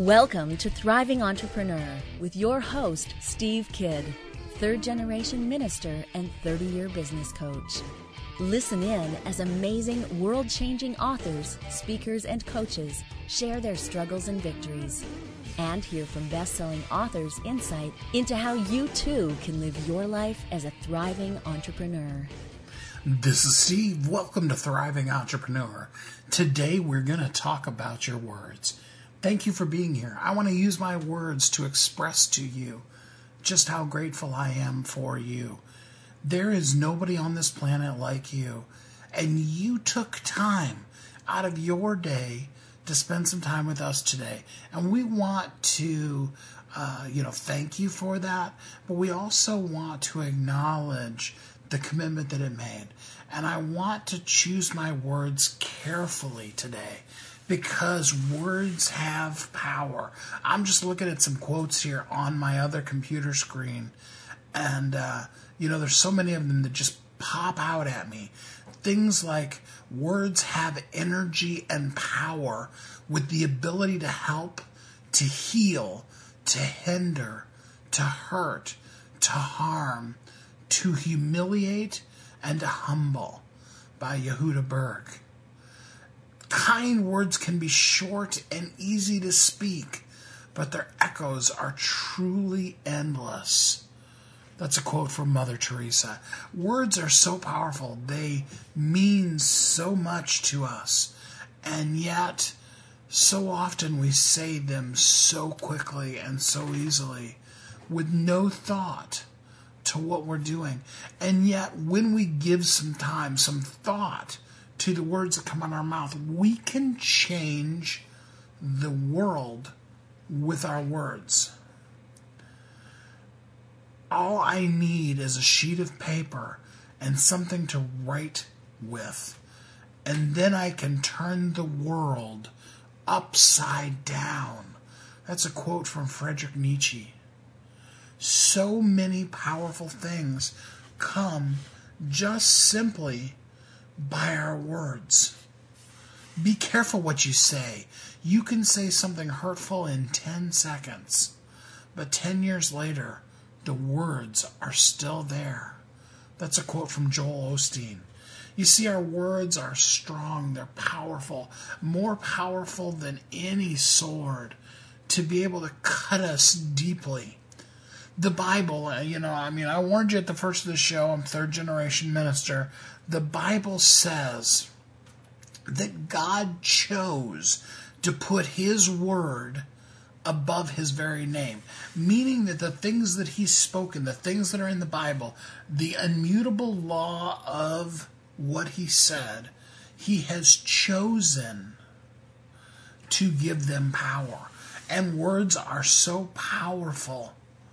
Welcome to Thriving Entrepreneur with your host, Steve Kidd, third-generation minister and 30-year business coach. Listen in as amazing, world-changing authors, speakers, and coaches share their struggles and victories. And hear from best-selling authors insight into how you too can live your life as a thriving entrepreneur. This is Steve. Welcome to Thriving Entrepreneur. Today we're going to talk about your words. Thank you for being here. I want to use my words to express to you just how grateful I am for you. There is nobody on this planet like you, and you took time out of your day to spend some time with us today. And we want to, thank you for that, but we also want to acknowledge the commitment that it made. And I want to choose my words carefully today because words have power. I'm just looking at some quotes here on my other computer screen. And, there's so many of them that just pop out at me. Things like words have energy and power with the ability to help, to heal, to hinder, to hurt, to harm, to humiliate, and to humble, by Yehuda Berg. Kind words can be short and easy to speak, but their echoes are truly endless. That's a quote from Mother Teresa. Words are so powerful. They mean so much to us. And yet, so often we say them so quickly and so easily with no thought to what we're doing. And yet, when we give some time, some thought to the words that come out of our mouth, we can change the world with our words. All I need is a sheet of paper and something to write with. And then I can turn the world upside down. That's a quote from Friedrich Nietzsche. So many powerful things come just simply by our words. Be careful what you say. You can say something hurtful in 10 seconds, but 10 years later, the words are still there. That's a quote from Joel Osteen. You see, our words are strong, they're powerful, more powerful than any sword to be able to cut us deeply. The Bible, I warned you at the first of the show, I'm third-generation minister. The Bible says that God chose to put His word above His very name, meaning that the things that He's spoken, the things that are in the Bible, the immutable law of what He said, He has chosen to give them power. And words are so powerful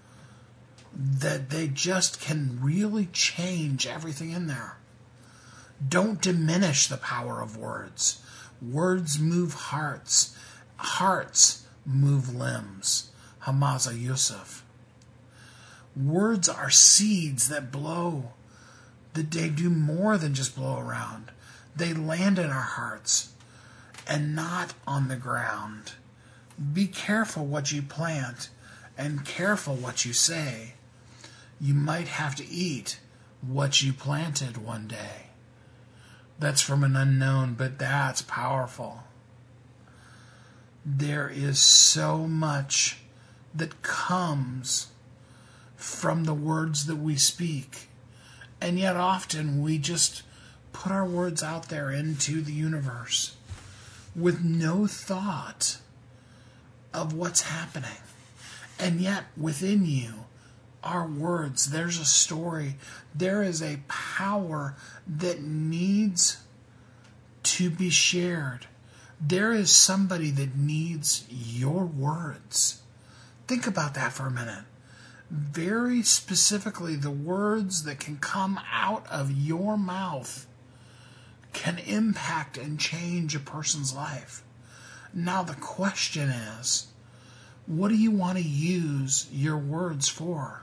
that they just can really change everything in there. Don't diminish the power of words. Words move hearts. Hearts move limbs. Hamaza Yusuf. Words are seeds that blow. That they do more than just blow around. They land in our hearts and not on the ground. Be careful what you plant and careful what you say. You might have to eat what you planted one day. That's from an unknown, but that's powerful. There is so much that comes from the words that we speak. And yet often we just put our words out there into the universe with no thought of what's happening. And yet within you, our words, there's a story, there is a power that needs to be shared. There is somebody that needs your words. Think about that for a minute. Very specifically, the words that can come out of your mouth can impact and change a person's life. Now the question is, what do you want to use your words for?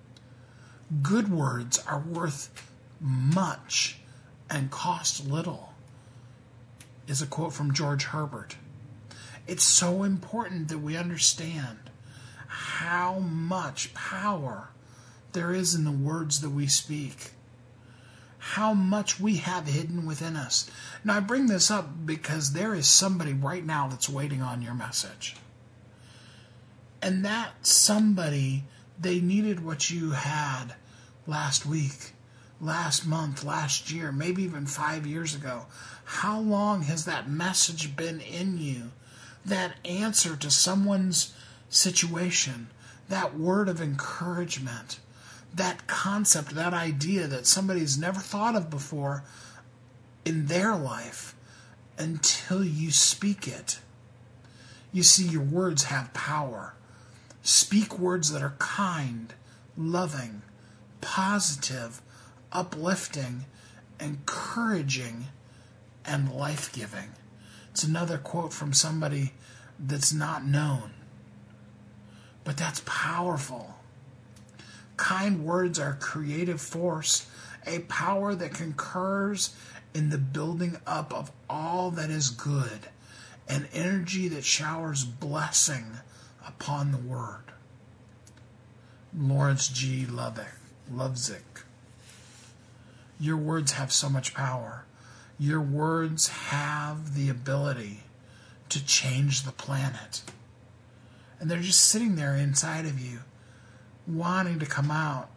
Good words are worth much and cost little, is a quote from George Herbert. It's so important that we understand how much power there is in the words that we speak. How much we have hidden within us. Now, I bring this up because there is somebody right now that's waiting on your message. And that somebody, they needed what you had last week, last month, last year, maybe even 5 years ago. How long has that message been in you? That answer to someone's situation, that word of encouragement, that concept, that idea that somebody's never thought of before in their life until you speak it. You see, your words have power. Speak words that are kind, loving, positive, uplifting, encouraging, and life-giving. It's another quote from somebody that's not known, but that's powerful. Kind words are a creative force, a power that concurs in the building up of all that is good, an energy that showers blessing upon the word. Lawrence G. Lovezick. Your words have so much power. Your words have the ability to change the planet. And they're just sitting there inside of you, wanting to come out.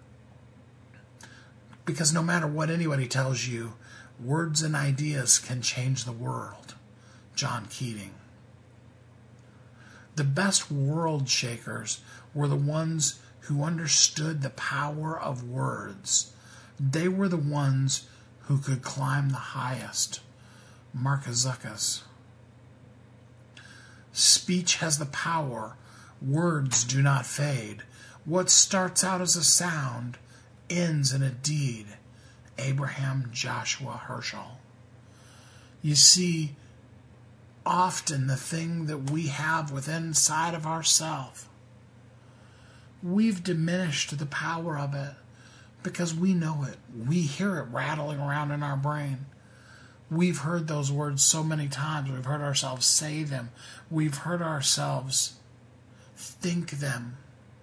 Because no matter what anybody tells you, words and ideas can change the world. John Keating. The best world shakers were the ones who understood the power of words. They were the ones who could climb the highest. Mark Azukas. Speech has the power. Words do not fade. What starts out as a sound ends in a deed. Abraham Joshua Herschel. You see, often the thing that we have within inside of ourselves, we've diminished the power of it because we know it. We hear it rattling around in our brain. We've heard those words so many times. We've heard ourselves say them. We've heard ourselves think them.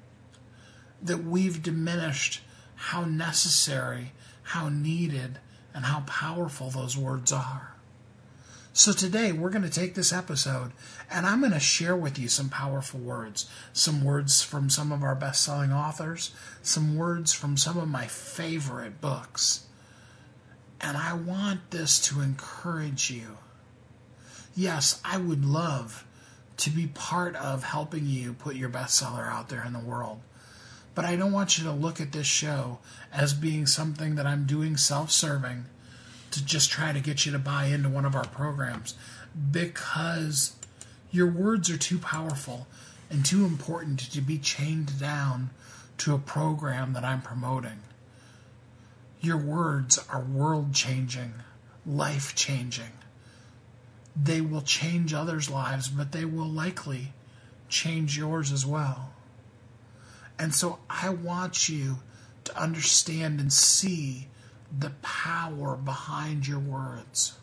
That we've diminished how necessary, how needed, and how powerful those words are. So today we're going to take this episode and I'm going to share with you some powerful words. Some words from some of our best-selling authors. Some words from some of my favorite books. And I want this to encourage you. Yes, I would love to be part of helping you put your bestseller out there in the world. But I don't want you to look at this show as being something that I'm doing self-serving to just try to get you to buy into one of our programs, because your words are too powerful and too important to be chained down to a program that I'm promoting. Your words are world-changing, life-changing. They will change others' lives, but they will likely change yours as well. And so I want you to understand and see the power behind your words,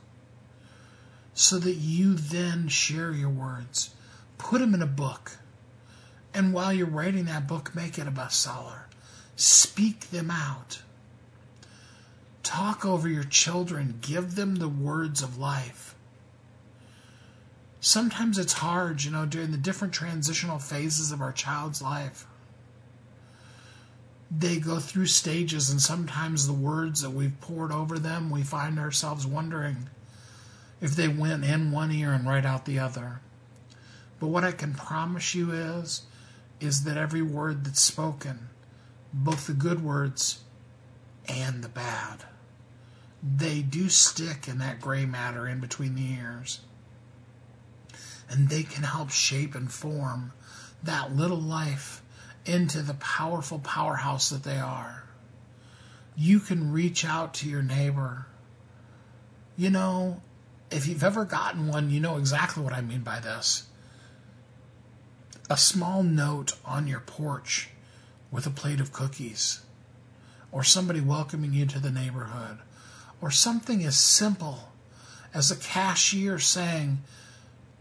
so that you then share your words. Put them in a book. And while you're writing that book, make it a bestseller. Speak them out. Talk over your children. Give them the words of life. Sometimes it's hard, during the different transitional phases of our child's life. They go through stages, and sometimes the words that we've poured over them, we find ourselves wondering if they went in one ear and right out the other. But what I can promise you is that every word that's spoken, both the good words and the bad, they do stick in that gray matter in between the ears. And they can help shape and form that little life into the powerful powerhouse that they are. You can reach out to your neighbor. If you've ever gotten one, you know exactly what I mean by this. A small note on your porch with a plate of cookies, or somebody welcoming you to the neighborhood, or something as simple as a cashier saying,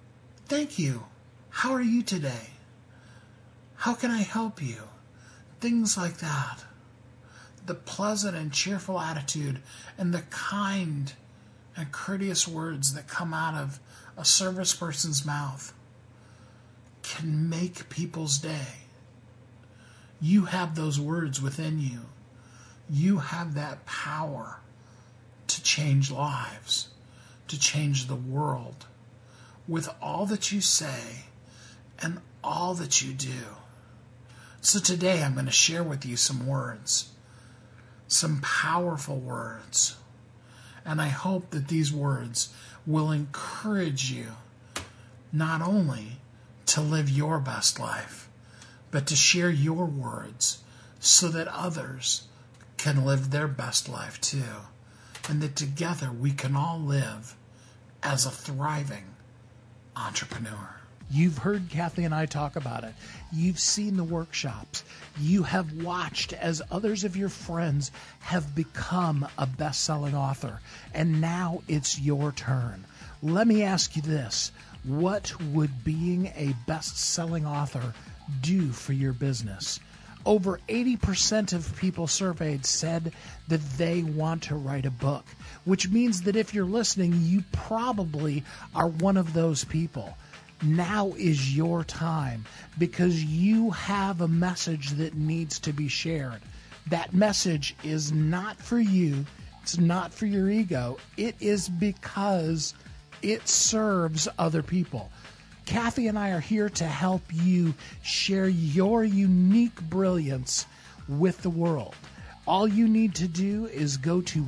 Thank you. How are you today? How can I help you? Things like that. The pleasant and cheerful attitude and the kind and courteous words that come out of a service person's mouth can make people's day. You have those words within you. You have that power to change lives, to change the world with all that you say and all that you do. So today I'm going to share with you some words, some powerful words. And I hope that these words will encourage you not only to live your best life, but to share your words so that others can live their best life too. And that together we can all live as a thriving entrepreneur. You've heard Kathy and I talk about it. You've seen the workshops. You have watched as others of your friends have become a best-selling author. And now it's your turn. Let me ask you this. What would being a best-selling author do for your business? Over 80% of people surveyed said that they want to write a book, which means that if you're listening, you probably are one of those people. Now is your time because you have a message that needs to be shared. That message is not for you. It's not for your ego. It is because it serves other people. Kathy and I are here to help you share your unique brilliance with the world. All you need to do is go to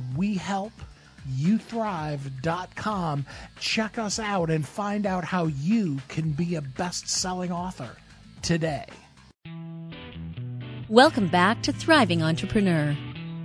WeHelpYouThrive.com, check us out, and find out how you can be a best-selling author today. Welcome back to Thriving Entrepreneur.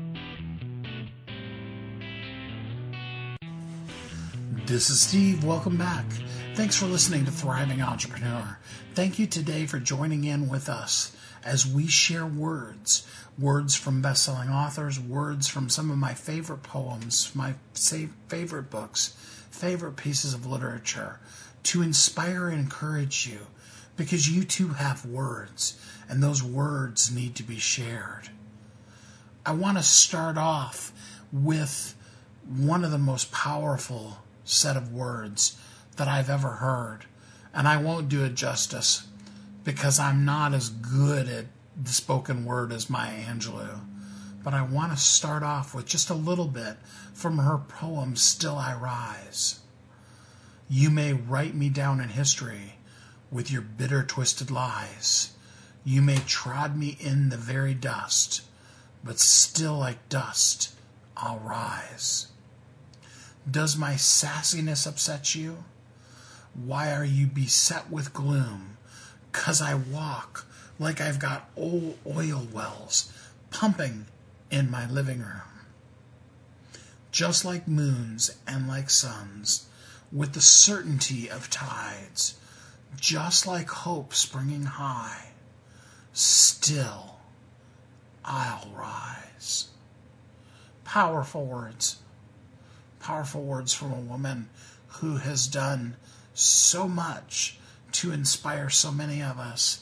This is Steve. Welcome back. Thanks for listening to Thriving Entrepreneur. Thank you today for joining in with us as we share words from best-selling authors, words from some of my favorite poems, my favorite books, favorite pieces of literature, to inspire and encourage you, because you too have words, and those words need to be shared. I want to start off with one of the most powerful set of words that I've ever heard, and I won't do it justice because I'm not as good at the spoken word as Maya Angelou, but I want to start off with just a little bit from her poem, Still I Rise. You may write me down in history with your bitter, twisted lies. You may trod me in the very dust, but still like dust I'll rise. Does my sassiness upset you? Why are you beset with gloom? 'Cause I walk like I've got old oil wells pumping in my living room. Just like moons and like suns, with the certainty of tides, just like hope springing high, still I'll rise. Powerful words. Powerful words from a woman who has done so much to inspire so many of us.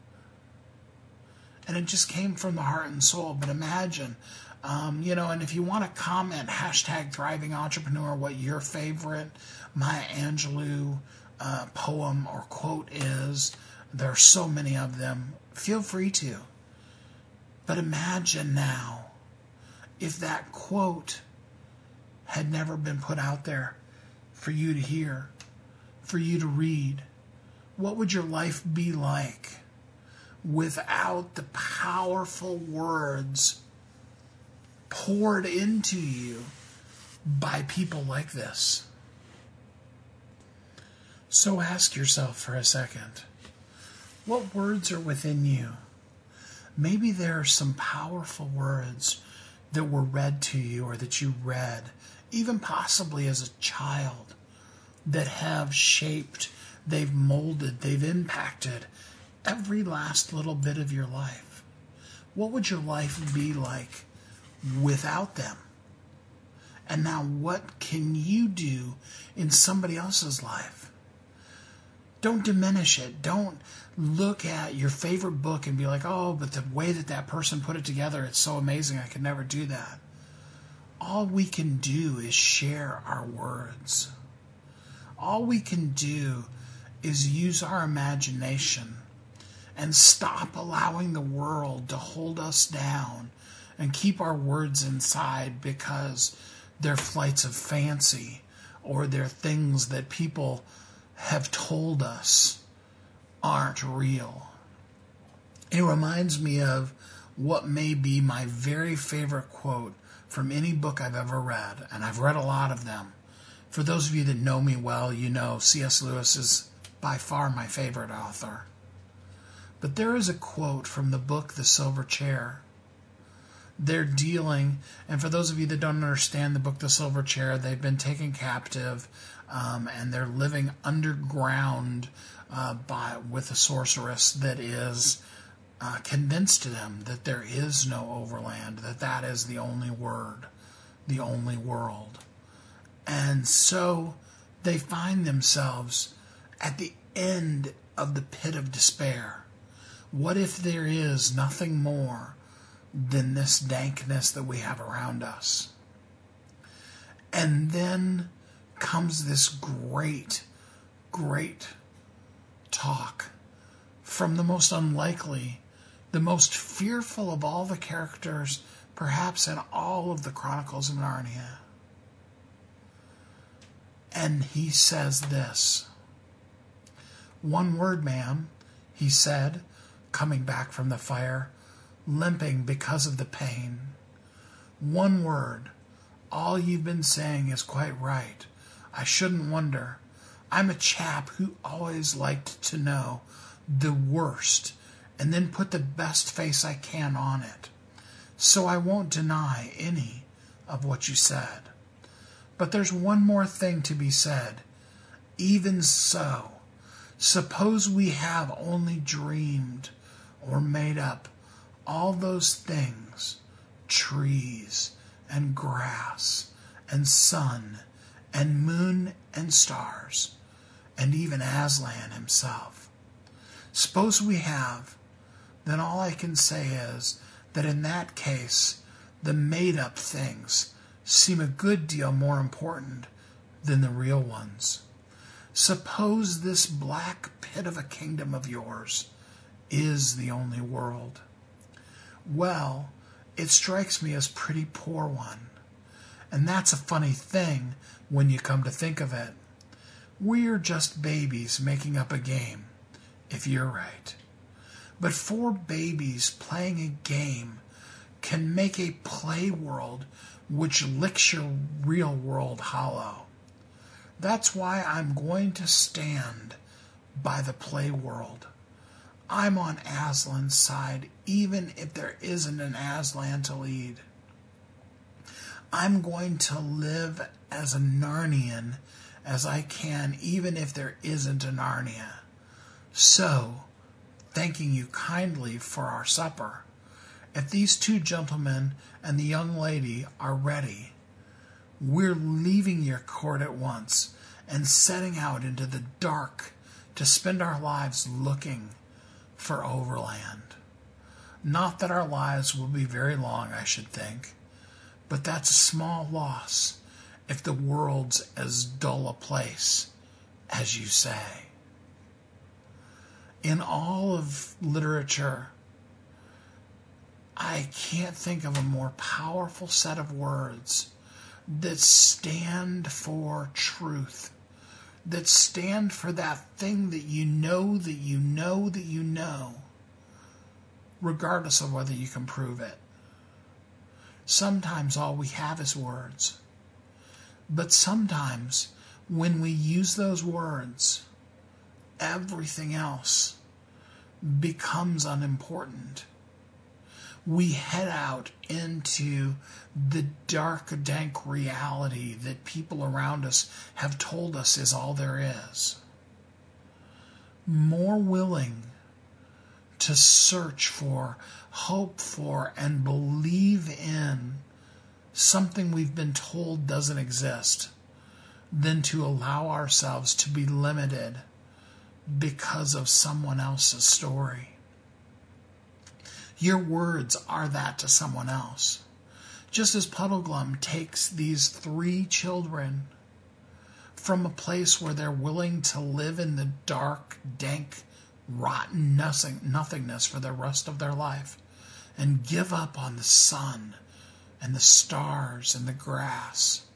And it just came from the heart and soul. But imagine, and if you want to comment, hashtag Thriving Entrepreneur, what your favorite Maya Angelou poem or quote is. There are so many of them. Feel free to. But imagine now, if that quote had never been put out there for you to hear, for you to read, what would your life be like without the powerful words poured into you by people like this? So ask yourself for a second, what words are within you? Maybe there are some powerful words that were read to you or that you read, even possibly as a child, that have shaped, they've molded, they've impacted every last little bit of your life. What would your life be like without them? And now what can you do in somebody else's life Don't diminish it. Don't look at your favorite book and be like, oh, but the way that that person put it together, it's so amazing, I could never do that. All we can do is share our words. All we can do is use our imagination and stop allowing the world to hold us down and keep our words inside because they're flights of fancy or they're things that people have told us aren't real. It reminds me of what may be my very favorite quote from any book I've ever read, and I've read a lot of them. For those of you that know me well, you know C.S. Lewis is by far my favorite author. But there is a quote from the book The Silver Chair. They're dealing, and for those of you that don't understand the book The Silver Chair, they've been taken captive and they're living underground with a sorceress that is convinced to them that there is no overland, that is the only word, the only world. And so they find themselves at the end of the pit of despair. What if there is nothing more than this dankness that we have around us? And then comes this great, great talk from the most unlikely, the most fearful of all the characters, perhaps in all of the Chronicles of Narnia. And he says this, "One word, ma'am," he said, coming back from the fire, limping because of the pain. "One word. All you've been saying is quite right. I shouldn't wonder. I'm a chap who always liked to know the worst and then put the best face I can on it. So I won't deny any of what you said. But there's one more thing to be said. Even so, suppose we have only dreamed or made up all those things, trees and grass and sun and moon and stars, and even Aslan himself. Suppose we have, then all I can say is that in that case, the made-up things seem a good deal more important than the real ones. Suppose this black pit of a kingdom of yours is the only world. Well, it strikes me as pretty poor one. And that's a funny thing when you come to think of it. We're just babies making up a game, if you're right. But 4 babies playing a game can make a play world which licks your real world hollow. That's why I'm going to stand by the play world. I'm on Aslan's side, even if there isn't an Aslan to lead. I'm going to live as a Narnian as I can, even if there isn't a Narnia. So, thanking you kindly for our supper, if these 2 gentlemen and the young lady are ready, we're leaving your court at once and setting out into the dark to spend our lives looking for overland. Not that our lives will be very long, I should think, but that's a small loss if the world's as dull a place as you say. In all of literature, I can't think of a more powerful set of words that stand for truth, that stand for that thing that you know, that you know, that you know, regardless of whether you can prove it. Sometimes all we have is words. But sometimes when we use those words, everything else becomes unimportant. We head out into the dark, dank reality that people around us have told us is all there is. More willing to search for, hope for, and believe in something we've been told doesn't exist than to allow ourselves to be limited because of someone else's story. Your words are that to someone else. Just as Puddleglum takes these 3 children from a place where they're willing to live in the dark, dank, rotten nothingness for the rest of their life and give up on the sun and the stars and the grass,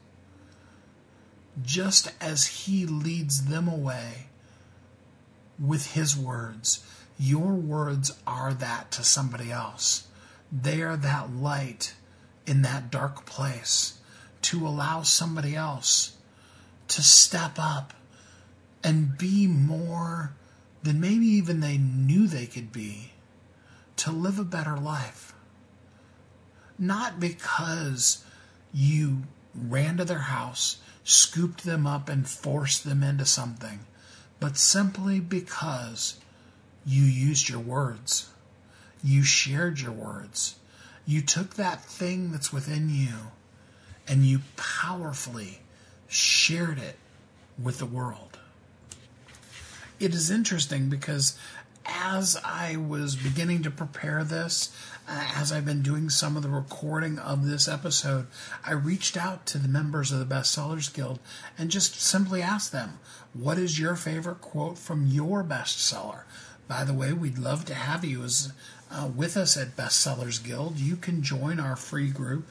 just as he leads them away with his words, your words are that to somebody else. They are that light in that dark place to allow somebody else to step up and be more than maybe even they knew they could be, to live a better life. Not because you ran to their house, scooped them up, and forced them into something, but simply because you used your words. You shared your words. You took that thing that's within you and you powerfully shared it with the world. It is interesting because as I was beginning to prepare this, as I've been doing some of the recording of this episode, I reached out to the members of the Bestsellers Guild and just simply asked them, what is your favorite quote from your bestseller? By the way, we'd love to have you with us at Bestsellers Guild. You can join our free group,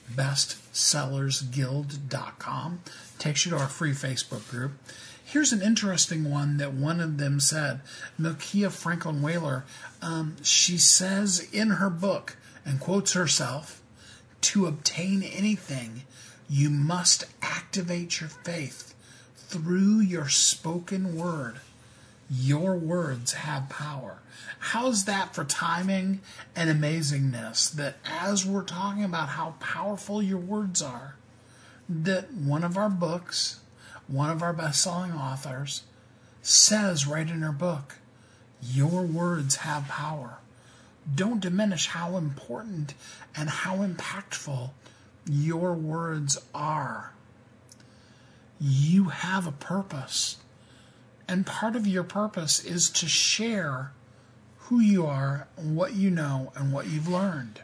bestsellersguild.com. Takes you to our free Facebook group. Here's an interesting one that one of them said. Milkia Franklin Whaler, she says in her book, and quotes herself, to obtain anything, you must activate your faith through your spoken word. Your words have power. How's that for timing and amazingness? That as we're talking about how powerful your words are, that one of our books, one of our best-selling authors, says right in her book, your words have power. Don't diminish how important and how impactful your words are. You have a purpose. And part of your purpose is to share who you are, what you know, and what you've learned.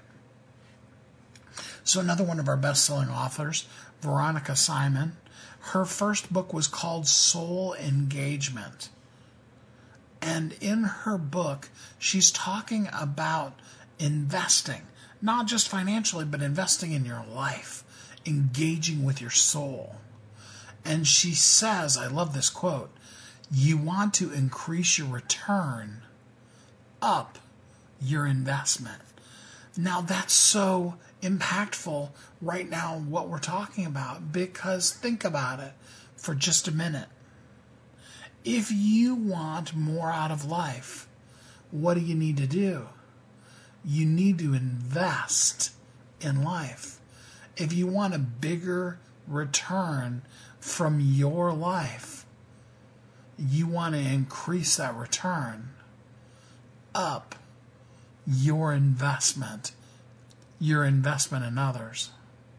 So another one of our best-selling authors, Veronica Simon, her first book was called Soul Engagement. And in her book, she's talking about investing, not just financially, but investing in your life, engaging with your soul. And she says, I love this quote, you want to increase your return, up your investment. Now that's so impactful right now, what we're talking about, because think about it for just a minute. If you want more out of life, what do you need to do? You need to invest in life. If you want a bigger return from your life, you want to increase that return, up your investment in others.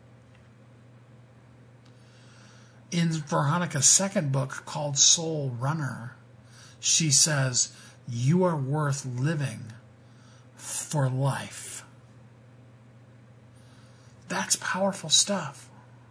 In Veronica's second book called Soul Runner, she says, you are worth living for life. That's powerful stuff.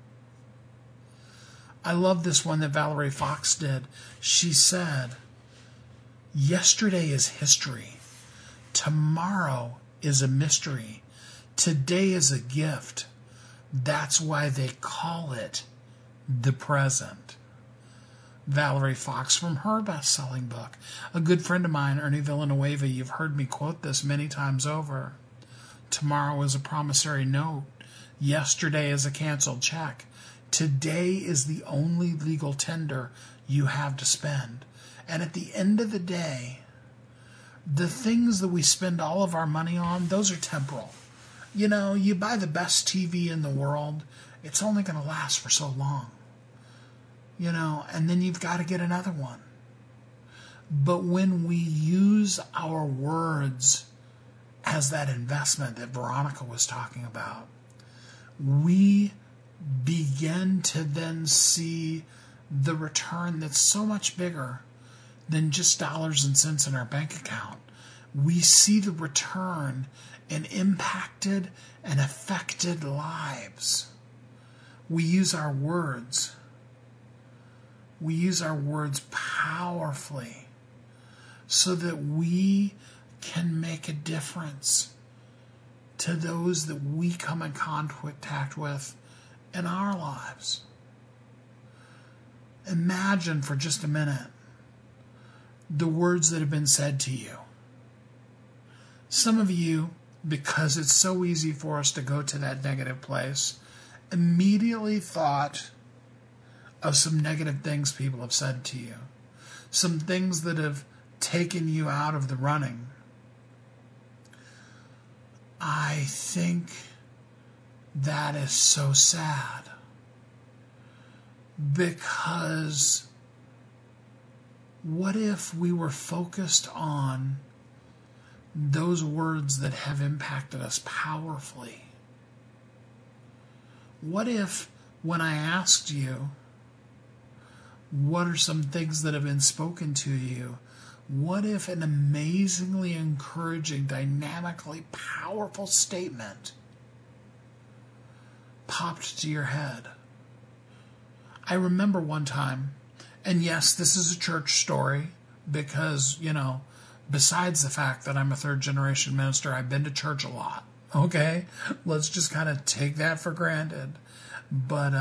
I love this one that Valerie Fox did. She said, yesterday is history. Tomorrow is a mystery. Today is a gift. That's why they call it the present. Valerie Fox from her best-selling book. A good friend of mine, Ernie Villanueva, you've heard me quote this many times over. Tomorrow is a promissory note. Yesterday is a canceled check. Today is the only legal tender you have to spend. And at the end of the day, the things that we spend all of our money on, those are temporal. You know, you buy the best TV in the world, it's only going to last for so long. You know, and then you've got to get another one. But when we use our words as that investment that Veronica was talking about, we begin to then see the return that's so much bigger than just dollars and cents in our bank account. We see the return in impacted and affected lives. We use our words. We use our words powerfully so that we can make a difference to those that we come in contact with in our lives. Imagine for just a minute the words that have been said to you. Some of you, because it's so easy for us to go to that negative place, immediately thought of some negative things people have said to you, some things that have taken you out of the running. I think that is so sad, because what if we were focused on those words that have impacted us powerfully? What if, when I asked you, what are some things that have been spoken to you, what if an amazingly encouraging, dynamically powerful statement popped to your head? I remember one time, and yes, this is a church story because, besides the fact that I'm a third generation minister, I've been to church a lot. Okay? Let's just kind of take that for granted. But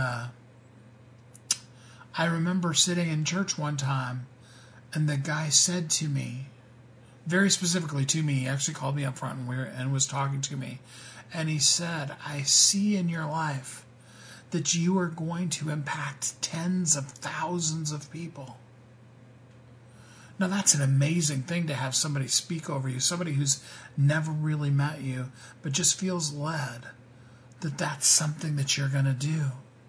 I remember sitting in church one time, and the guy said to me, very specifically to me, he actually called me up front and was talking to me, and he said, I see in your life that you are going to impact tens of thousands of people. Now, that's an amazing thing to have somebody speak over you, somebody who's never really met you, but just feels led that that's something that you're going to do.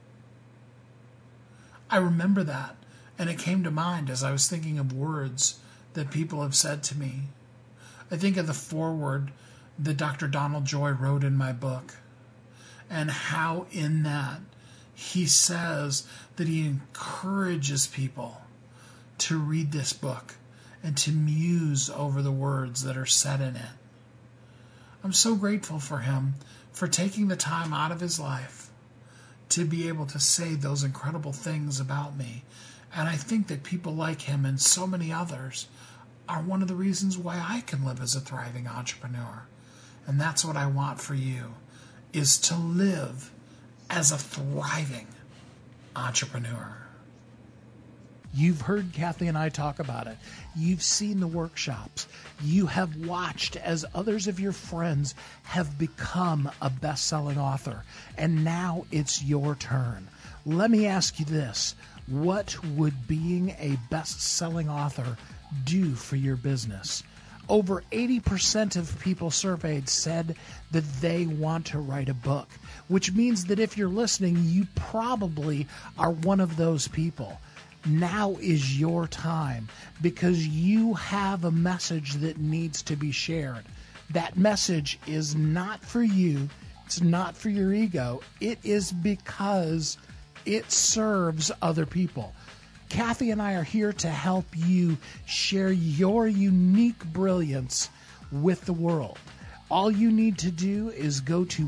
I remember that, and it came to mind as I was thinking of words that people have said to me. I think of the foreword that Dr. Donald Joy wrote in my book, and how in that he says that he encourages people to read this book and to muse over the words that are said in it. I'm so grateful for him for taking the time out of his life to be able to say those incredible things about me. And I think that people like him and so many others are one of the reasons why I can live as a thriving entrepreneur. And that's what I want for you, is to live as a thriving entrepreneur. You've heard Kathy and I talk about it. You've seen the workshops. You have watched as others of your friends have become a best-selling author. And now it's your turn. Let me ask you this. What would being a best-selling author do for your business? Over 80% of people surveyed said that they want to write a book, which means that if you're listening, you probably are one of those people. Now is your time, because you have a message that needs to be shared. That message is not for you. It's not for your ego. It is because it serves other people. Kathy and I are here to help you share your unique brilliance with the world. All you need to do is go to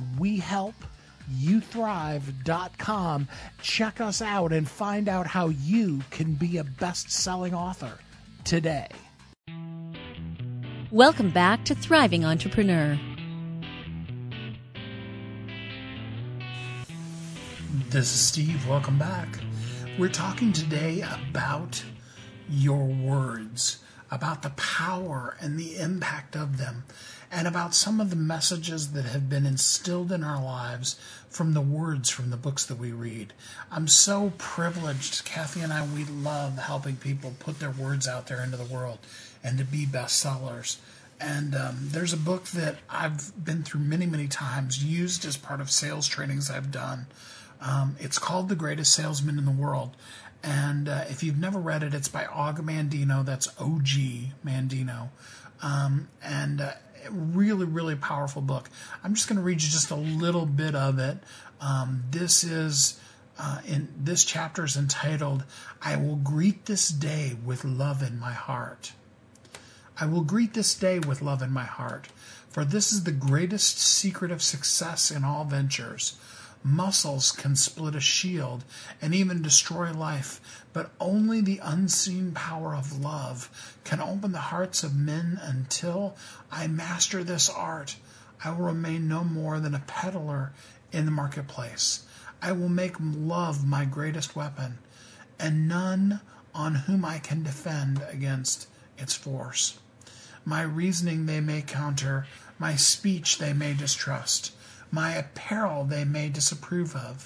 WeHelpYouThrive.com, check us out, and find out how you can be a best-selling author today. Welcome back to Thriving Entrepreneur. This is Steve. Welcome back. We're talking today about your words, about the power and the impact of them, and about some of the messages that have been instilled in our lives from the words from the books that we read. I'm so privileged. Kathy and I, we love helping people put their words out there into the world and to be bestsellers. And there's a book that I've been through many, many times, used as part of sales trainings I've done. It's called The Greatest Salesman in the World. And if you've never read it, it's by Og Mandino. That's O.G. Mandino. Really, really powerful book. I'm just going to read you just a little bit of it. This is in this chapter is entitled, I will greet this day with love in my heart. I will greet this day with love in my heart, for this is the greatest secret of success in all ventures. Muscles can split a shield and even destroy life, but only the unseen power of love can open the hearts of men. Until I master this art, I will remain no more than a peddler in the marketplace. I will make love my greatest weapon, and none on whom I can defend against its force. My reasoning they may counter, my speech they may distrust, my apparel they may disapprove of,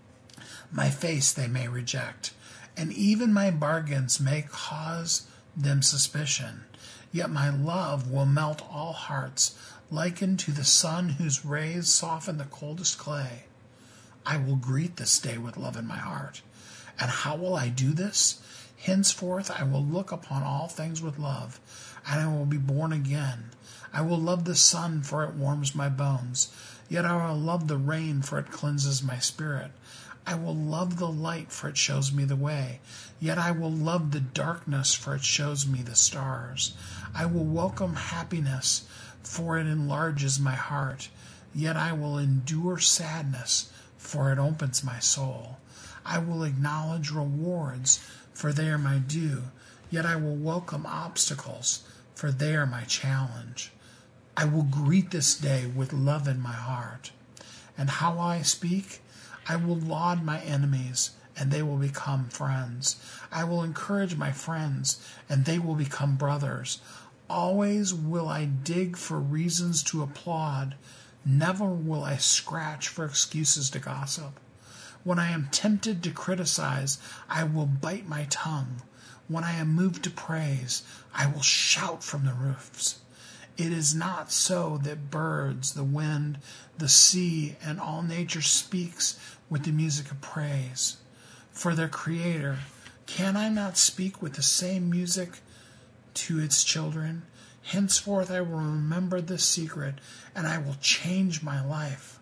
my face they may reject, and even my bargains may cause them suspicion. Yet my love will melt all hearts, likened to the sun whose rays soften the coldest clay. I will greet this day with love in my heart. And how will I do this? Henceforth I will look upon all things with love, and I will be born again. I will love the sun, for it warms my bones. Yet I will love the rain, for it cleanses my spirit. I will love the light, for it shows me the way. Yet I will love the darkness, for it shows me the stars. I will welcome happiness, for it enlarges my heart. Yet I will endure sadness, for it opens my soul. I will acknowledge rewards, for they are my due. Yet I will welcome obstacles, for they are my challenge. I will greet this day with love in my heart. And how will I speak? I will laud my enemies, and they will become friends. I will encourage my friends, and they will become brothers. Always will I dig for reasons to applaud. Never will I scratch for excuses to gossip. When I am tempted to criticize, I will bite my tongue. When I am moved to praise, I will shout from the roofs. It is not so that birds, the wind, the sea, and all nature speaks with the music of praise for their Creator. Can I not speak with the same music to its children? Henceforth I will remember this secret, and I will change my life.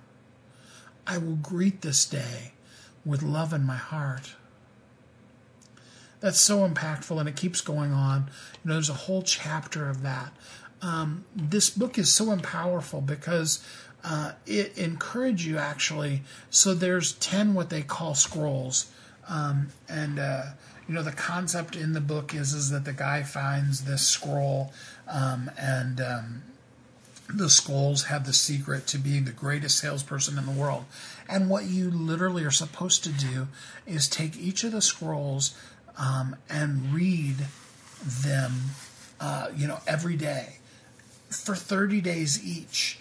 I will greet this day with love in my heart. That's so impactful, and it keeps going on. There's a whole chapter of that. This book is so powerful because it encourages you, actually. So there's 10 what they call scrolls, the concept in the book is that the guy finds this scroll, and the scrolls have the secret to being the greatest salesperson in the world. And what you literally are supposed to do is take each of the scrolls and read them, every day for 30 days each,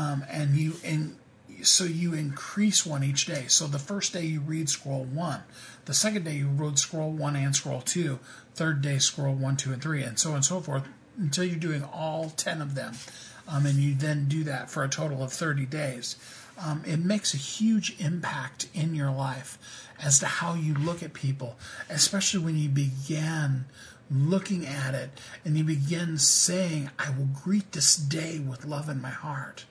so you increase one each day. So the first day you read scroll 1, the second day you read scroll 1 and scroll 2, third day scroll 1, 2, and 3, and so on and so forth until you're doing all 10 of them, and you then do that for a total of 30 days. It makes a huge impact in your life as to how you look at people, especially when you begin looking at it and you begin saying, I will greet this day with love in my heart.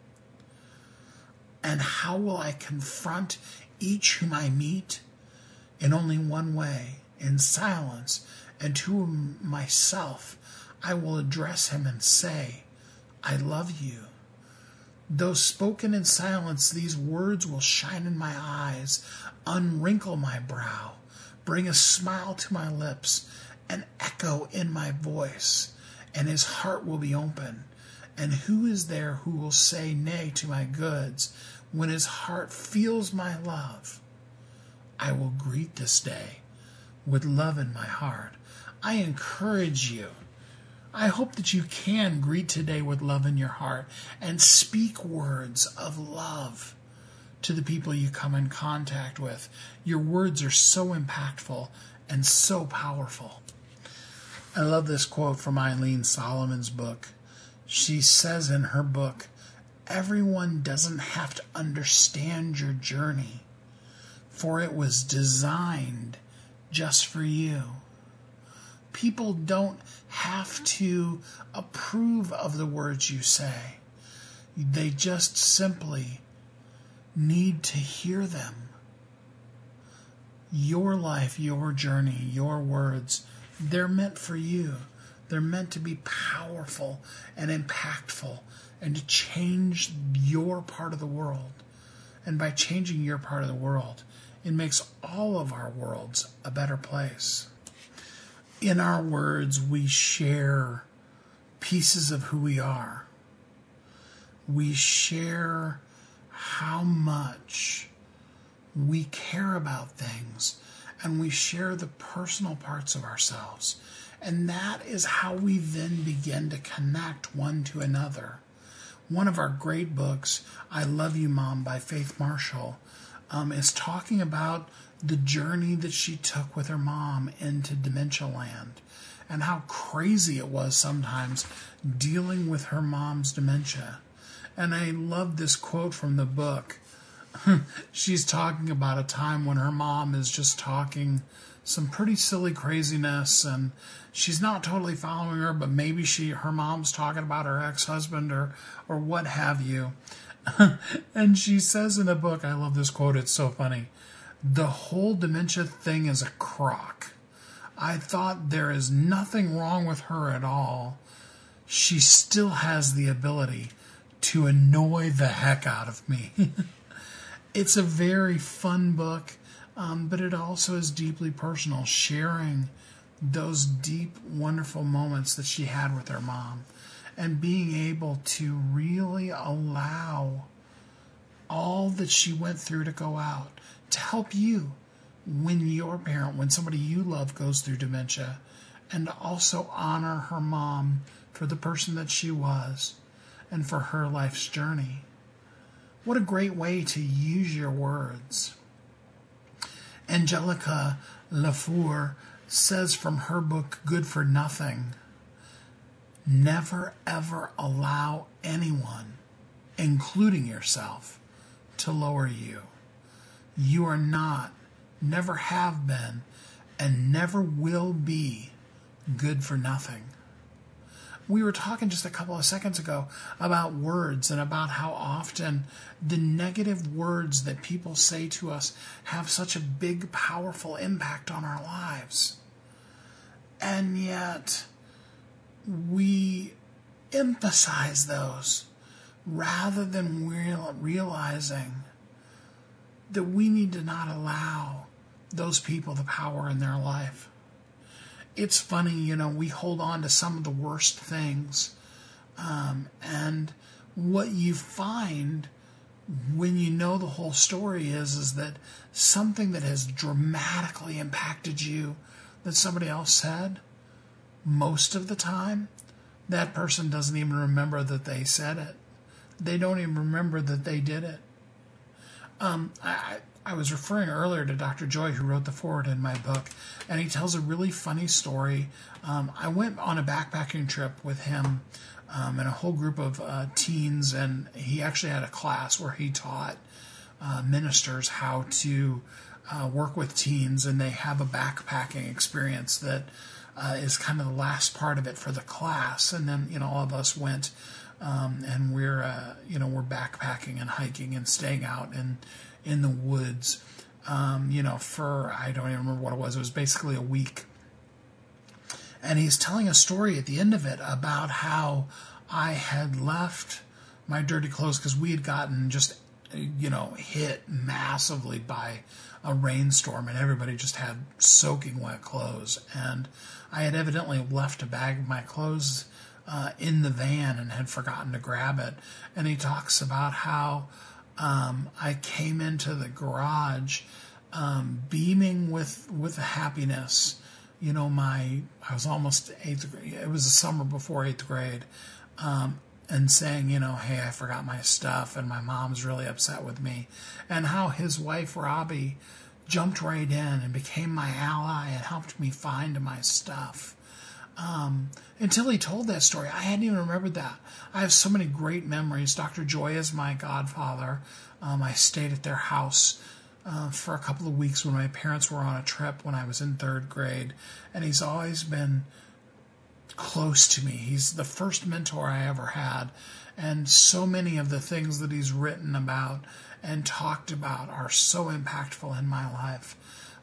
And how will I confront each whom I meet? In only one way, in silence, and to myself I will address him and say, I love you. Though spoken in silence, these words will shine in my eyes, unwrinkle my brow, bring a smile to my lips, an echo in my voice, and his heart will be open. And who is there who will say nay to my goods when his heart feels my love? I will greet this day with love in my heart. I encourage you. I hope that you can greet today with love in your heart and speak words of love to the people you come in contact with. Your words are so impactful and so powerful. I love this quote from Eileen Solomon's book. She says in her book, everyone doesn't have to understand your journey, for it was designed just for you. People don't have to approve of the words you say. They just simply need to hear them. Your life, your journey, your words, they're meant for you. They're meant to be powerful and impactful and to change your part of the world. And by changing your part of the world, it makes all of our worlds a better place. In our words, we share pieces of who we are. We share how much we care about things, and we share the personal parts of ourselves. And that is how we then begin to connect one to another. One of our great books, I Love You, Mom, by Faith Marshall, is talking about the journey that she took with her mom into dementia land and how crazy it was sometimes dealing with her mom's dementia. And I love this quote from the book. She's talking about a time when her mom is just talking some pretty silly craziness, and she's not totally following her, but maybe her mom's talking about her ex-husband or what have you. And she says in the book, I love this quote, it's so funny, "The whole dementia thing is a crock. I thought there is nothing wrong with her at all. She still has the ability to annoy the heck out of me." It's a very fun book, but it also is deeply personal, sharing those deep, wonderful moments that she had with her mom and being able to really allow all that she went through to go out to help you when your parent, when somebody you love goes through dementia, and to also honor her mom for the person that she was and for her life's journey. What a great way to use your words. Angelica Lafour says from her book, Good for Nothing, never ever allow anyone, including yourself, to lower you. You are not, never have been, and never will be good for nothing. We were talking just a couple of seconds ago about words and about how often the negative words that people say to us have such a big, powerful impact on our lives. And yet, we emphasize those rather than realizing that we need to not allow those people the power in their life. It's funny, we hold on to some of the worst things. And what you find when you know the whole story is that something that has dramatically impacted you that somebody else said, most of the time, that person doesn't even remember that they said it. They don't even remember that they did it. I was referring earlier to Dr. Joy, who wrote the foreword in my book, and he tells a really funny story. I went on a backpacking trip with him and a whole group of teens, and he actually had a class where he taught ministers how to work with teens, and they have a backpacking experience that is kind of the last part of it for the class. And then, all of us went and we're backpacking and hiking and staying out in the woods, for, I don't even remember what it was. It was basically a week. And he's telling a story at the end of it about how I had left my dirty clothes because we had gotten just, hit massively by a rainstorm, and everybody just had soaking wet clothes. And I had evidently left a bag of my clothes in the van and had forgotten to grab it. And he talks about how I came into the garage beaming with happiness. I was almost 8th grade. It was the summer before 8th grade. And saying, hey, I forgot my stuff, and my mom's really upset with me. And how his wife, Robbie, jumped right in and became my ally and helped me find my stuff. Until he told that story, I hadn't even remembered that. I have so many great memories. Dr. Joy is my godfather. I stayed at their house for a couple of weeks when my parents were on a trip when I was in 3rd grade. And he's always been close to me. He's the first mentor I ever had. And so many of the things that he's written about and talked about are so impactful in my life.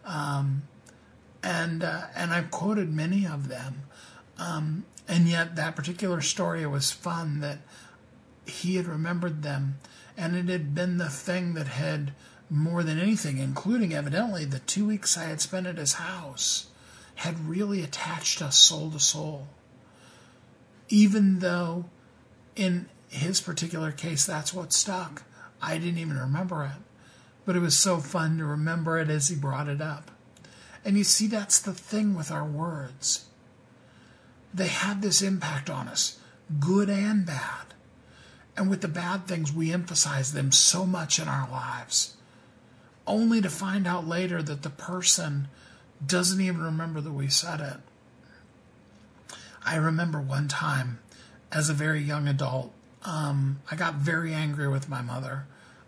And I've quoted many of them. And yet that particular story, it was fun that he had remembered them. And it had been the thing that had, more than anything, including evidently the 2 weeks I had spent at his house, had really attached us soul to soul. Even though in his particular case, that's what stuck. I didn't even remember it. But it was so fun to remember it as he brought it up. And you see, that's the thing with our words. They have this impact on us, good and bad. And with the bad things, we emphasize them so much in our lives, only to find out later that the person doesn't even remember that we said it. I remember one time, as a very young adult, I got very angry with my mother,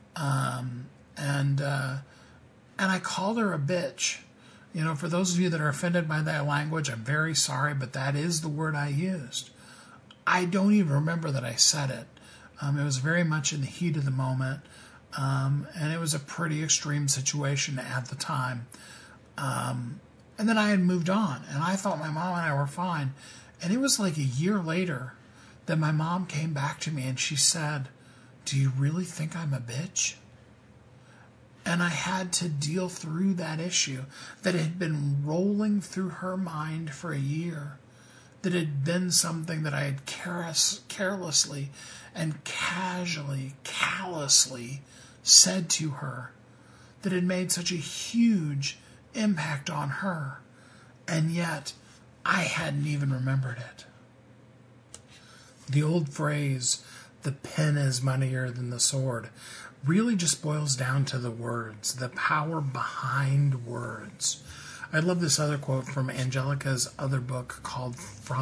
and I called her a bitch. You know, for those of you that are offended by that language, I'm very sorry, but that is the word I used. I don't even remember that I said it. It was very much in the heat of the moment, and it was a pretty extreme situation at the time. And then I had moved on, and I thought my mom and I were fine. And it was like a year later that my mom came back to me and she said, "Do you really think I'm a bitch?" And I had to deal through that issue that had been rolling through her mind for a year, that had been something that I had carelessly and casually, callously said to her, that had made such a huge impact on her, and yet I hadn't even remembered it. The old phrase, "the pen is mightier than the sword," really just boils down to the words, the power behind words. I love this other quote from Angelica's other book called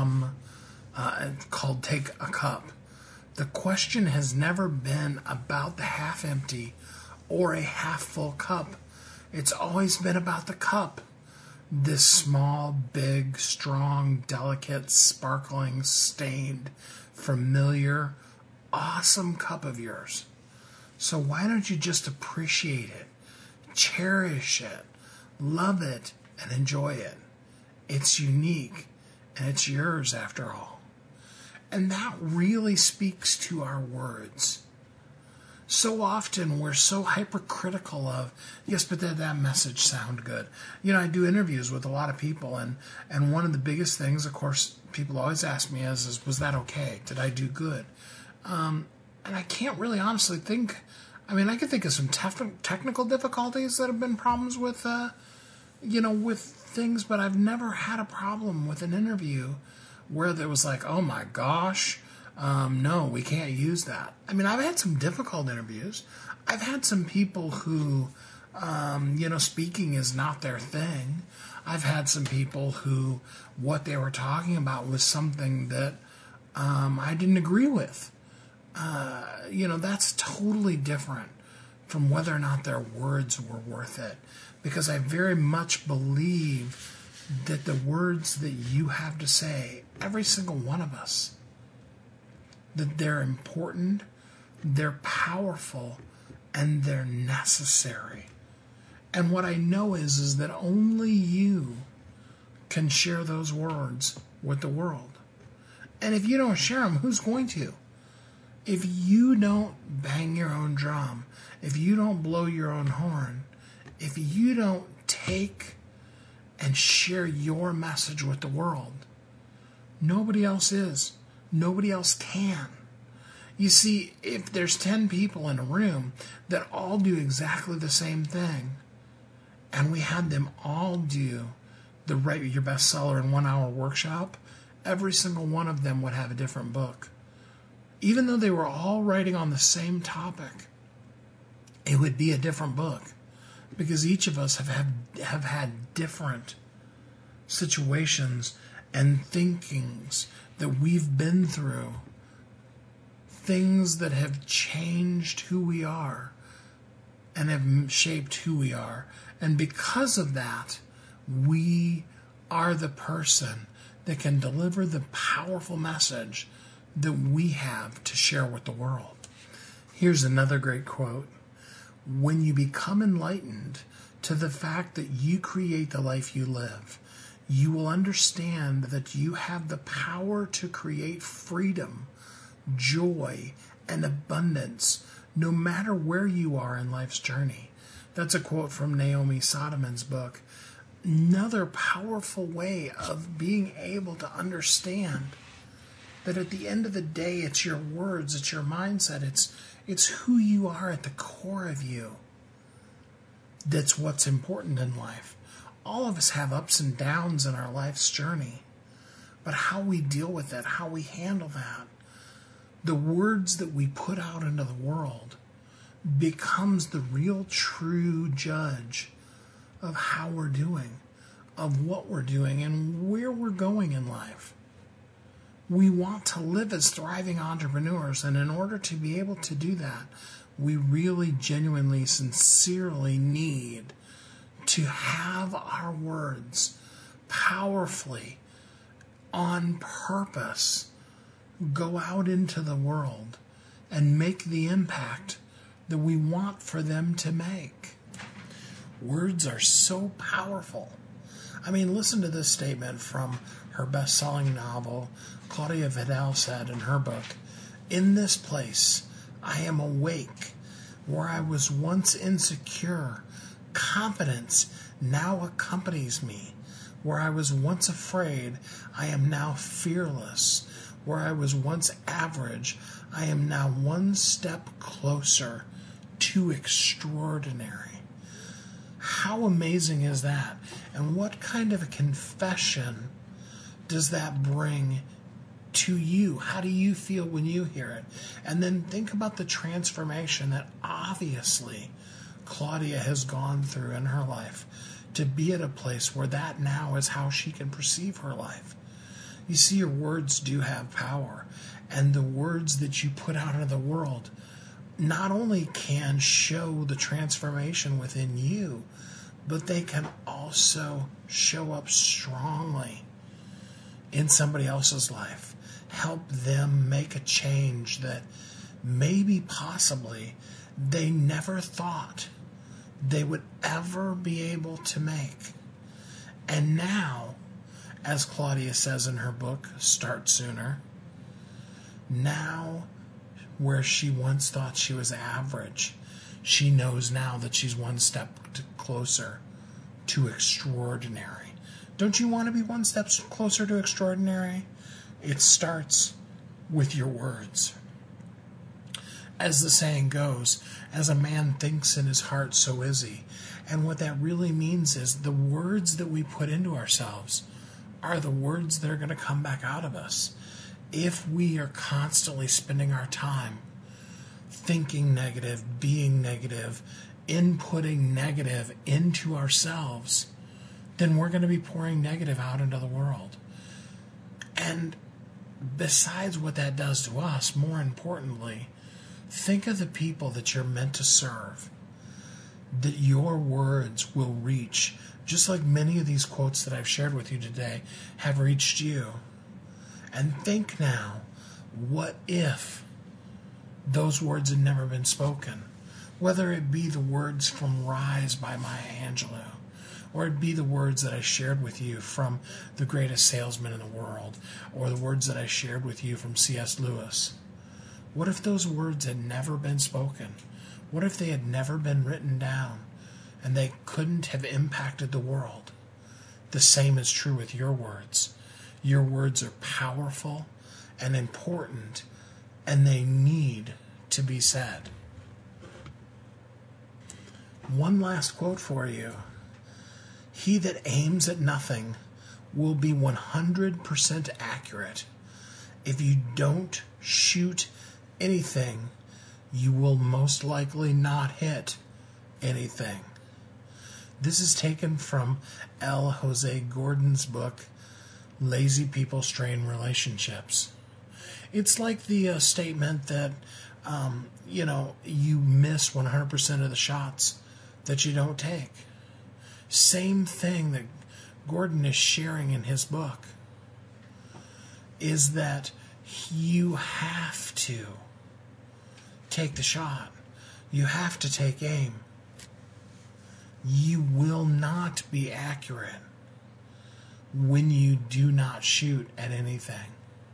Take a Cup. "The question has never been about the half empty or a half full cup. It's always been about the cup. This small, big, strong, delicate, sparkling, stained, familiar, awesome cup of yours. So why don't you just appreciate it, cherish it, love it, and enjoy it? It's unique, and it's yours after all." And that really speaks to our words. So often we're so hypercritical of, yes, but did that message sound good? You know, I do interviews with a lot of people, and one of the biggest things, of course, people always ask me is was that okay? Did I do good? And I can't really honestly think. I mean, I can think of some technical difficulties that have been problems with, with things, but I've never had a problem with an interview where there was like, oh my gosh, no, we can't use that. I mean, I've had some difficult interviews. I've had some people who, speaking is not their thing. I've had some people who what they were talking about was something that I didn't agree with. That's totally different from whether or not their words were worth it. Because I very much believe that the words that you have to say, every single one of us, that they're important, they're powerful, and they're necessary. And what I know is that only you can share those words with the world. And if you don't share them, who's going to? If you don't bang your own drum, if you don't blow your own horn, if you don't take and share your message with the world, nobody else is. Nobody else can. You see, if there's 10 people in a room that all do exactly the same thing, and we had them all do the Write Your Bestseller in 1 hour workshop, every single one of them would have a different book. Even though they were all writing on the same topic, it would be a different book. Because each of us have had different situations and thinkings that we've been through, things that have changed who we are and have shaped who we are. And because of that, we are the person that can deliver the powerful message that we have to share with the world. Here's another great quote. when you become enlightened to the fact that you create the life you live, you will understand that you have the power to create freedom, joy, and abundance no matter where you are in life's journey. That's a quote from Naomi Sodeman's book. Another powerful way of being able to understand that at the end of the day, it's your words, it's your mindset, it's who you are at the core of you. That's what's important in life. All of us have ups and downs in our life's journey, but how we deal with that, how we handle that, the words that we put out into the world becomes the real true judge of how we're doing, of what we're doing, and where we're going in life. We want to live as thriving entrepreneurs, and in order to be able to do that, we really genuinely, sincerely need to have our words powerfully, on purpose, go out into the world and make the impact that we want for them to make. Words are so powerful. I mean, listen to this statement from her best-selling novel. Claudia Vidal said in her book, "In this place, I am awake. Where I was once insecure, confidence now accompanies me. Where I was once afraid, I am now fearless. Where I was once average, I am now one step closer to extraordinary." How amazing is that? And what kind of a confession does that bring to you? How do you feel when you hear it? And then think about the transformation that obviously Claudia has gone through in her life to be at a place where that now is how she can perceive her life. You see, your words do have power, and the words that you put out into the world not only can show the transformation within you, but they can also show up strongly in somebody else's life. Help them make a change that maybe possibly they never thought they would ever be able to make. And now, as Claudia says in her book, Start Sooner, now where she once thought she was average, she knows now that she's one step closer to extraordinary. Don't you want to be one step closer to extraordinary? It starts with your words. As the saying goes, as a man thinks in his heart, so is he. And what that really means is the words that we put into ourselves are the words that are going to come back out of us. If we are constantly spending our time thinking negative, being negative, inputting negative into ourselves, then we're going to be pouring negative out into the world. And besides what that does to us, more importantly, think of the people that you're meant to serve, that your words will reach, just like many of these quotes that I've shared with you today have reached you. And think now, what if those words had never been spoken? Whether it be the words from Rise by Maya Angelou, or it be the words that I shared with you from The Greatest Salesman in the World, or the words that I shared with you from C.S. Lewis. What if those words had never been spoken? What if they had never been written down and they couldn't have impacted the world? The same is true with your words. Your words are powerful and important, and they need to be said. One last quote for you. He that aims at nothing will be 100% accurate. If you don't shoot anything, you will most likely not hit anything. This is taken from L. Jose Gordon's book, Lazy People Strain Relationships. It's like the statement that, you miss 100% of the shots that you don't take. Same thing that Gordon is sharing in his book is that you have to take the shot. You have to take aim. You will not be accurate when you do not shoot at anything.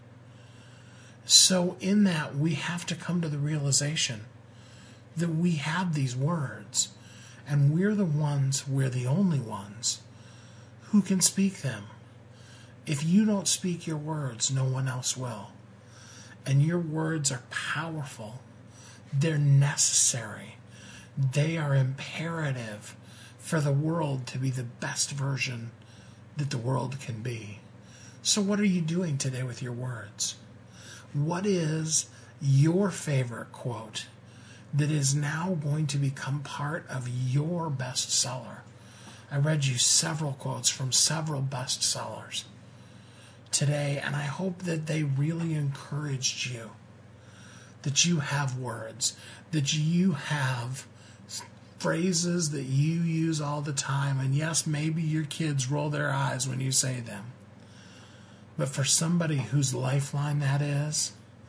So in that, we have to come to the realization that we have these words, and we're the only ones who can speak them. If you don't speak your words, no one else will. And your words are powerful. They're necessary. They are imperative for the world to be the best version that the world can be. So what are you doing today with your words? What is your favorite quote that is now going to become part of your bestseller? I read you several quotes from several bestsellers today, and I hope that they really encouraged you, that you have words, that you have phrases that you use all the time, and yes, maybe your kids roll their eyes when you say them. But for somebody whose lifeline that is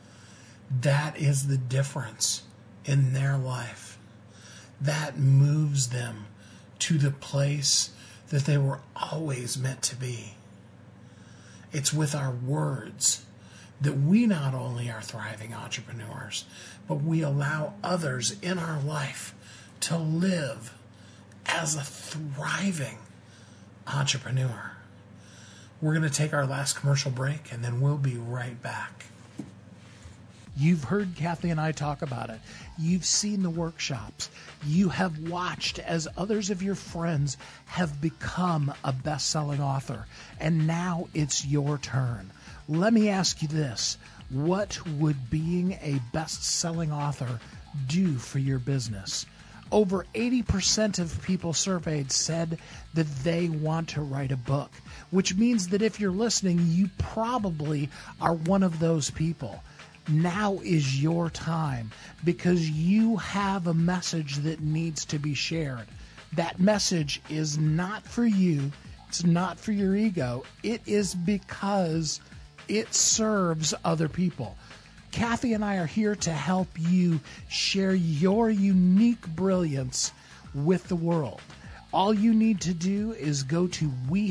the difference in their life. That moves them to the place that they were always meant to be. It's with our words that we not only are thriving entrepreneurs, but we allow others in our life to live as a thriving entrepreneur. We're going to take our last commercial break, and then we'll be right back. You've heard Kathy and I talk about it. You've seen the workshops. You have watched as others of your friends have become a best-selling author. And now it's your turn. Let me ask you this. What would being a best-selling author do for your business? Over 80% of people surveyed said that they want to write a book, which means that if you're listening, you probably are one of those people. Now is your time, because you have a message that needs to be shared. That message is not for you. It's not for your ego. It is because it serves other people. Kathy and I are here to help you share your unique brilliance with the world. All you need to do is go to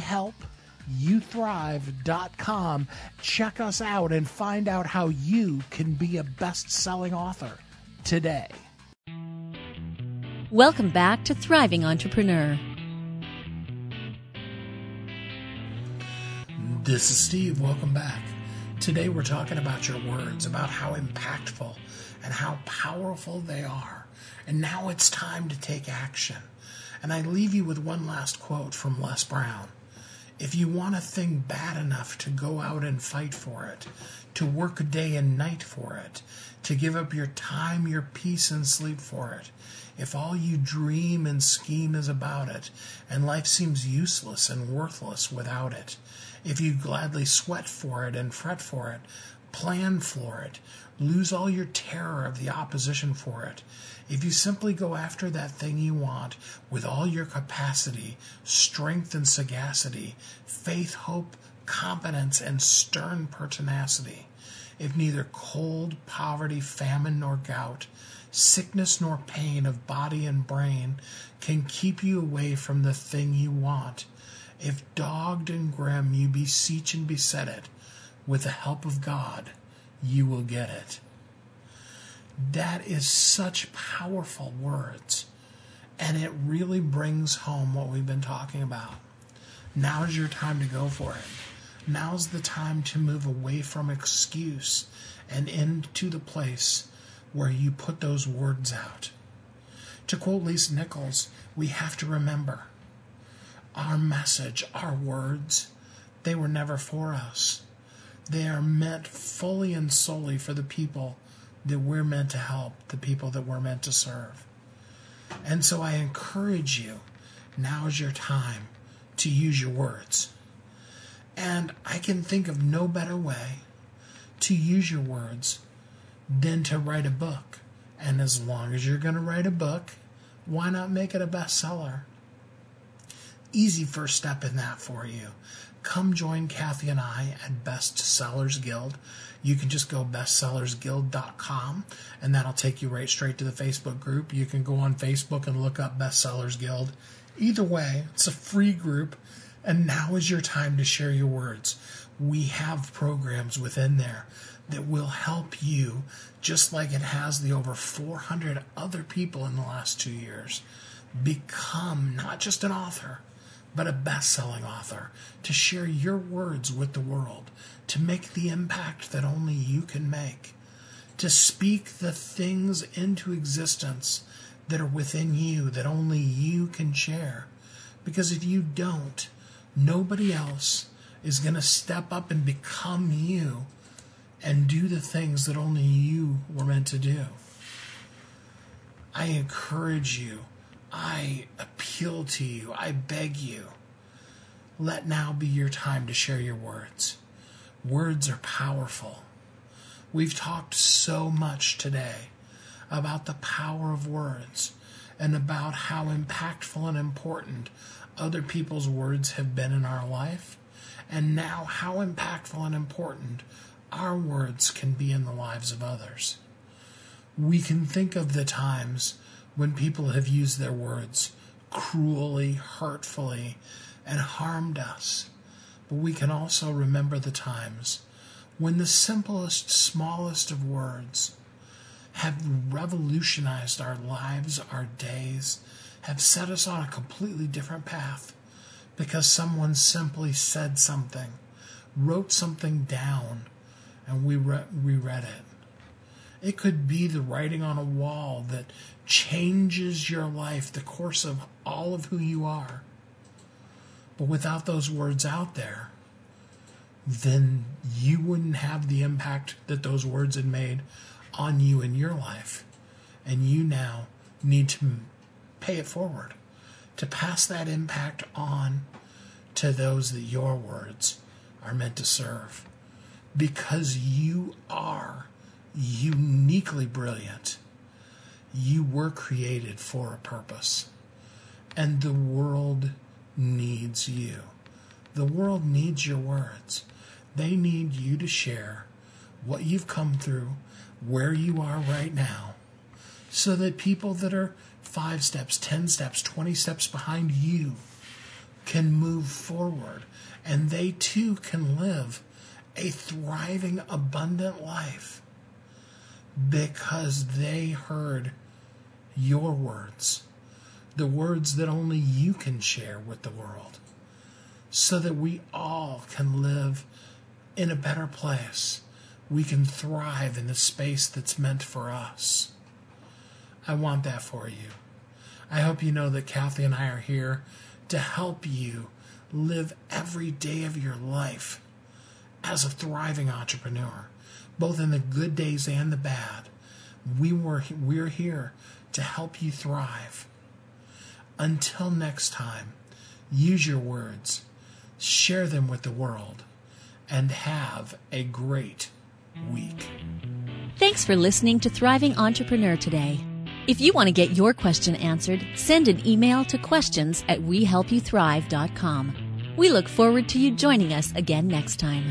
WeHelpYouThrive.com, check us out, and find out how you can be a best-selling author today. Welcome back to Thriving Entrepreneur. This is Steve. Welcome back. Today we're talking about your words, about how impactful and how powerful they are. And now it's time to take action. And I leave you with one last quote from Les Brown. If you want a thing bad enough to go out and fight for it, to work day and night for it, to give up your time, your peace, and sleep for it, if all you dream and scheme is about it, and life seems useless and worthless without it, if you gladly sweat for it and fret for it, plan for it, lose all your terror of the opposition for it, if you simply go after that thing you want with all your capacity, strength and sagacity, faith, hope, competence, and stern pertinacity, if neither cold, poverty, famine, nor gout, sickness nor pain of body and brain can keep you away from the thing you want, if dogged and grim you beseech and beset it, with the help of God, you will get it. That is such powerful words, and it really brings home what we've been talking about. Now's your time to go for it. Now's the time to move away from excuse and into the place where you put those words out. To quote Lisa Nichols, we have to remember our message, our words, they were never for us. They are meant fully and solely for the people that we're meant to help, the people that we're meant to serve. And so I encourage you, now is your time to use your words. And I can think of no better way to use your words than to write a book. And as long as you're going to write a book, why not make it a bestseller? easy first step in that for you. Come join Kathy and I at Bestsellers Guild. You can just go bestsellersguild.com, and that'll take you right straight to the Facebook group. You can go on Facebook and look up Bestsellers Guild. Either way, it's a free group, and now is your time to share your words. We have programs within there that will help you, just like it has the over 400 other people in the last 2 years, become not just an author, but a best-selling author, to share your words with the world, to make the impact that only you can make, to speak the things into existence that are within you that only you can share. Because if you don't, nobody else is going to step up and become you and do the things that only you were meant to do. I encourage you. I appeal to you. I beg you. Let now be your time to share your words. Words are powerful. We've talked so much today about the power of words and about how impactful and important other people's words have been in our life, and now how impactful and important our words can be in the lives of others. We can think of the times when people have used their words cruelly, hurtfully, and harmed us. But we can also remember the times when the simplest, smallest of words have revolutionized our lives, our days, have set us on a completely different path because someone simply said something, wrote something down, and we read it. It could be the writing on a wall that changes your life, the course of all of who you are. But without those words out there, then you wouldn't have the impact that those words had made on you in your life. And you now need to pay it forward, to pass that impact on to those that your words are meant to serve. Because you are uniquely brilliant. You were created for a purpose. And the world needs you. The world needs your words. They need you to share what you've come through, where you are right now, so that people that are 5 steps, 10 steps, 20 steps behind you can move forward, and they too can live a thriving, abundant life because they heard your words, the words that only you can share with the world, so that we all can live in a better place. We can thrive in the space that's meant for us. I want that for you. I hope you know that Kathy and I are here to help you live every day of your life as a thriving entrepreneur, both in the good days and the bad. We're here to help you thrive. Until next time, use your words, share them with the world, and have a great week. Thanks for listening to Thriving Entrepreneur today. If you want to get your question answered, send an email to questions@wehelpyouthrive.com. We look forward to you joining us again next time.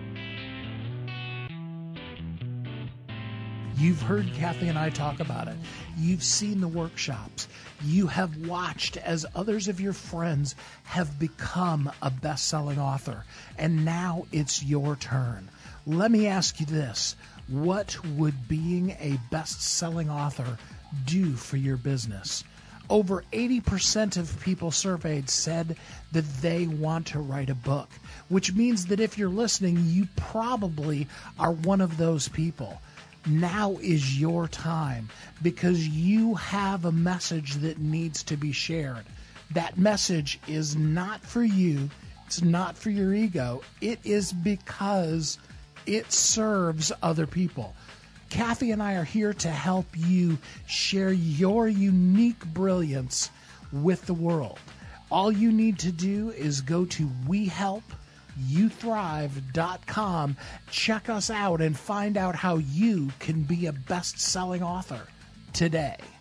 You've heard Kathy and I talk about it. You've seen the workshops. You have watched as others of your friends have become a best-selling author. And now it's your turn. Let me ask you this. What would being a best-selling author do for your business? Over 80% of people surveyed said that they want to write a book, which means that if you're listening, you probably are one of those people. Now is your time because you have a message that needs to be shared. That message is not for you. It's not for your ego. It is because it serves other people. Kathy and I are here to help you share your unique brilliance with the world. All you need to do is go to wehelpyouthrive.com, check us out, and find out how you can be a best-selling author today.